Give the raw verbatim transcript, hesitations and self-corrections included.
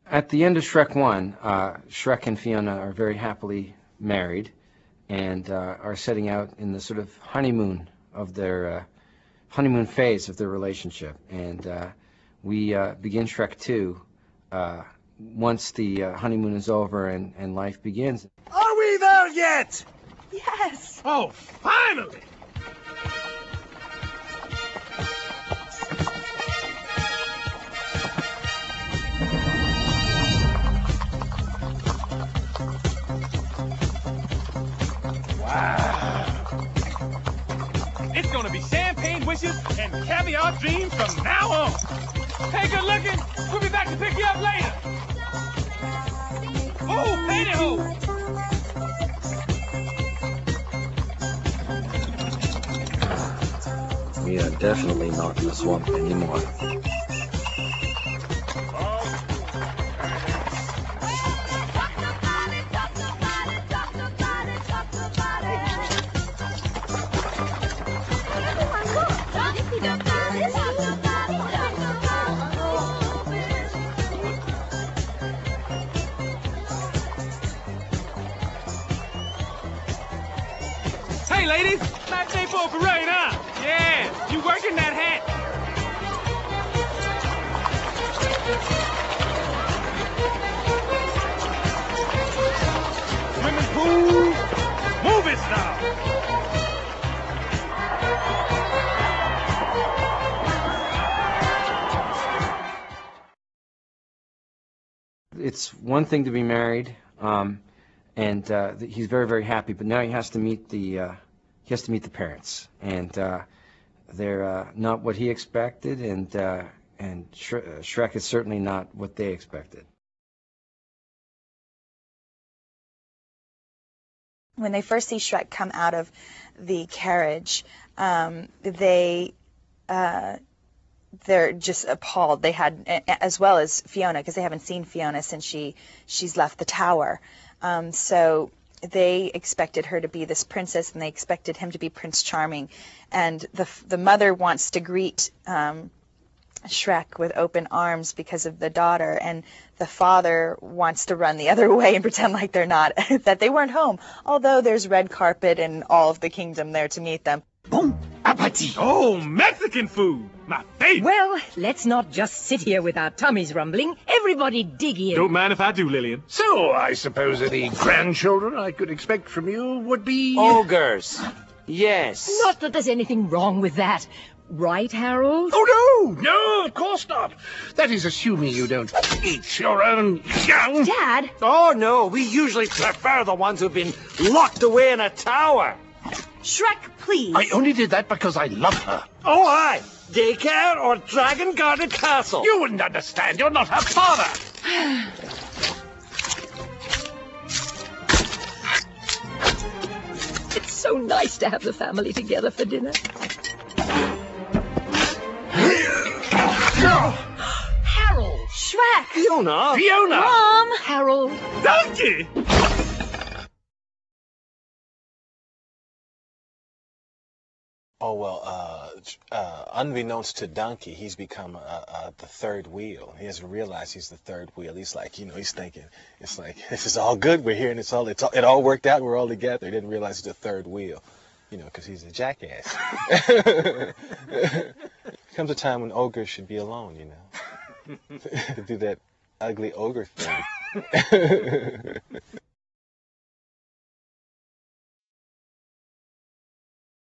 At the end of Shrek one, uh, Shrek and Fiona are very happily married and uh, are setting out in the sort of honeymoon of their uh, honeymoon phase of their relationship. And uh, we uh, begin Shrek two uh, once the uh, honeymoon is over and, and life begins. Are we there yet? Yes. Oh, finally! It's gonna be champagne wishes and caviar dreams from now on. Hey, good looking. We'll be back to pick you up later. Oh, pantyhose. We are definitely not in the swamp anymore. Hey, ladies. Nice day for a parade, huh? Yeah, you working that hat. Swimming pool, movie star. It's one thing to be married, um, and uh, he's very, very happy. But now he has to meet the uh, he has to meet the parents, and uh, they're uh, not what he expected, and uh, and Sh Shrek is certainly not what they expected. When they first see Shrek come out of the carriage, um, they uh, they're just appalled. They had, as well as Fiona, because they haven't seen Fiona since she she's left the tower. Um, so they expected her to be this princess, and they expected him to be Prince Charming. And the the mother wants to greet um, Shrek with open arms because of the daughter, and the father wants to run the other way and pretend like they're not, that they weren't home, although there's red carpet and all of the kingdom there to meet them. Bon appetit! Oh, Mexican food, my favorite. Well, let's not just sit here with our tummies rumbling. Everybody dig in. Don't mind if I do, Lillian. So, I suppose any grandchildren I could expect from you would be... Ogres, yes. Not that there's anything wrong with that. Right, Harold? Oh, no! No, of course not. That is assuming you don't eat your own young... Dad? Oh, no, we usually prefer the ones who've been locked away in a tower. Shrek, please. I only did that because I love her. Oh, aye. Daycare or Dragon Guarded Castle? You wouldn't understand. You're not her father. It's so nice to have the family together for dinner. Harold! Shrek! Fiona? Fiona! Mom! Harold! Donkey! Oh, well, uh, uh, unbeknownst to Donkey, he's become uh, uh, the third wheel. He doesn't realize he's the third wheel. He's like, you know, he's thinking, it's like, this is all good. We're here, and it's all, it's all, it all worked out. We're all together. He didn't realize he's the third wheel, you know, because he's a jackass. Comes a time when ogres should be alone, you know, to do that ugly ogre thing.